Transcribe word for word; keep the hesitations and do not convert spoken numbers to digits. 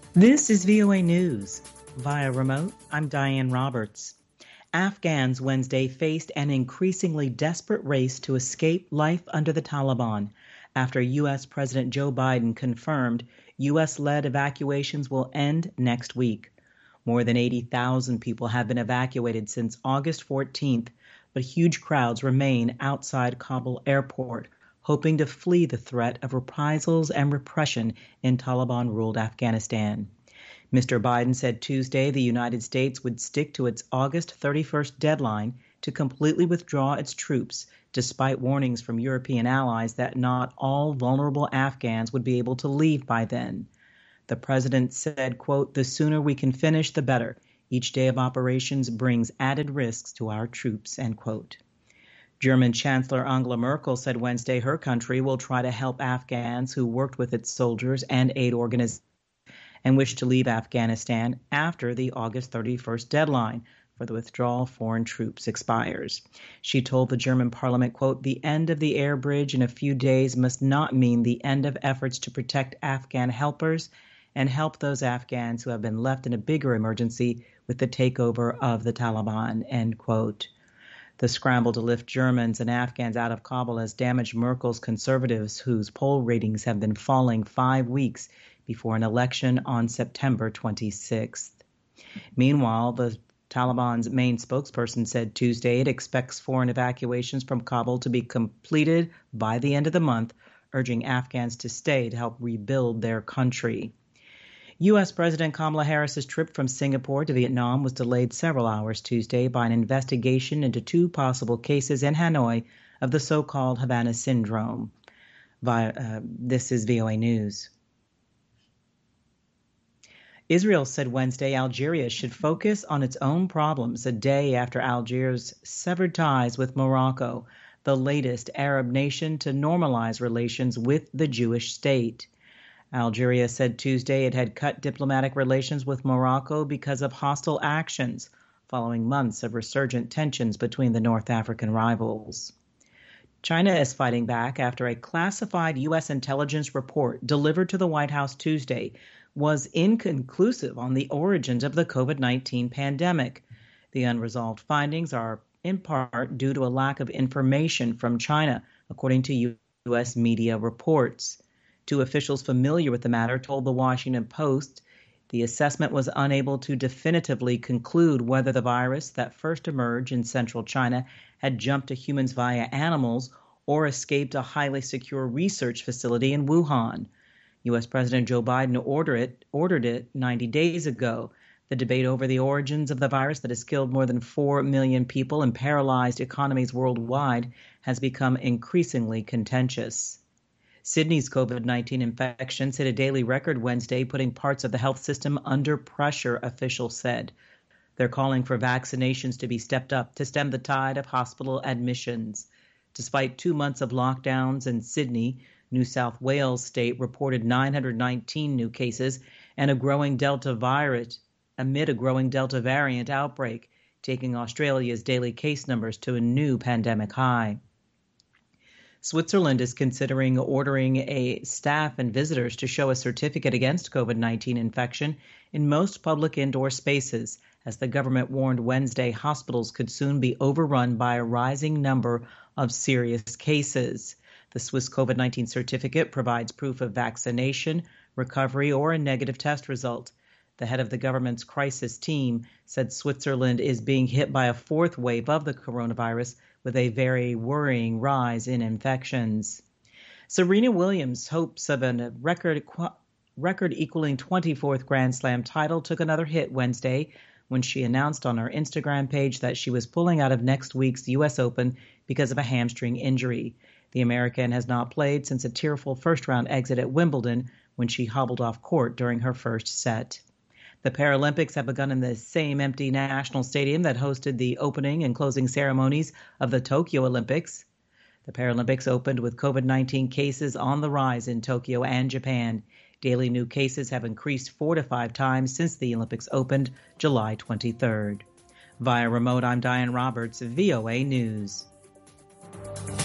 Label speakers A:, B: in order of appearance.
A: This is V O A News. Via remote, I'm Diane Roberts. Afghans Wednesday faced an increasingly desperate race to escape life under the Taliban after U S. President Joe Biden confirmed U S-led evacuations will end next week. More than eighty thousand people have been evacuated since August fourteenth, but huge crowds remain outside Kabul airport, hoping to flee the threat of reprisals and repression in Taliban-ruled Afghanistan. Mister Biden said Tuesday the United States would stick to its August thirty-first deadline to completely withdraw its troops, despite warnings from European allies that not all vulnerable Afghans would be able to leave by then. The president said, quote, "The sooner we can finish, the better. Each day of operations brings added risks to our troops," end quote. German Chancellor Angela Merkel said Wednesday her country will try to help Afghans who worked with its soldiers and aid organizations and wish to leave Afghanistan after the August thirty-first deadline for the withdrawal of foreign troops expires. She told the German parliament, quote, "The end of the air bridge in a few days must not mean the end of efforts to protect Afghan helpers and help those Afghans who have been left in a bigger emergency with the takeover of the Taliban," end quote. The scramble to lift Germans and Afghans out of Kabul has damaged Merkel's conservatives, whose poll ratings have been falling five weeks before an election on September twenty-sixth. Meanwhile, the Taliban's main spokesperson said Tuesday it expects foreign evacuations from Kabul to be completed by the end of the month, urging Afghans to stay to help rebuild their country. U S. President Kamala Harris's trip from Singapore to Vietnam was delayed several hours Tuesday by an investigation into two possible cases in Hanoi of the so-called Havana Syndrome. Via, uh, this is V O A News. Israel said Wednesday Algeria should focus on its own problems a day after Algiers severed ties with Morocco, the latest Arab nation to normalize relations with the Jewish state. Algeria said Tuesday it had cut diplomatic relations with Morocco because of hostile actions following months of resurgent tensions between the North African rivals. China is fighting back after a classified U S intelligence report delivered to the White House Tuesday was inconclusive on the origins of the COVID nineteen pandemic. The unresolved findings are in part due to a lack of information from China, according to U S media reports. Two officials familiar with the matter told the Washington Post the assessment was unable to definitively conclude whether the virus that first emerged in central China had jumped to humans via animals or escaped a highly secure research facility in Wuhan. U S. President Joe Biden ordered it, ordered it ninety days ago. The debate over the origins of the virus that has killed more than four million people and paralyzed economies worldwide has become increasingly contentious. Sydney's COVID nineteen infections hit a daily record Wednesday, putting parts of the health system under pressure, officials said. They're calling for vaccinations to be stepped up to stem the tide of hospital admissions. Despite two months of lockdowns in Sydney, New South Wales state reported nine hundred nineteen new cases and a growing Delta virus amid a growing Delta variant outbreak, taking Australia's daily case numbers to a new pandemic high. Switzerland is considering ordering a staff and visitors to show a certificate against COVID nineteen infection in most public indoor spaces, as the government warned Wednesday hospitals could soon be overrun by a rising number of serious cases. The Swiss COVID nineteen certificate provides proof of vaccination, recovery, or a negative test result. The head of the government's crisis team said Switzerland is being hit by a fourth wave of the coronavirus, with a very worrying rise in infections. Serena Williams' hopes of a record record equaling twenty-fourth Grand Slam title took another hit Wednesday when she announced on her Instagram page that she was pulling out of next week's U S Open because of a hamstring injury. The American has not played since a tearful first-round exit at Wimbledon when she hobbled off court during her first set. The Paralympics have begun in the same empty national stadium that hosted the opening and closing ceremonies of the Tokyo Olympics. The Paralympics opened with COVID nineteen cases on the rise in Tokyo and Japan. Daily new cases have increased four to five times since the Olympics opened July twenty-third. Via remote, I'm Diane Roberts, V O A News.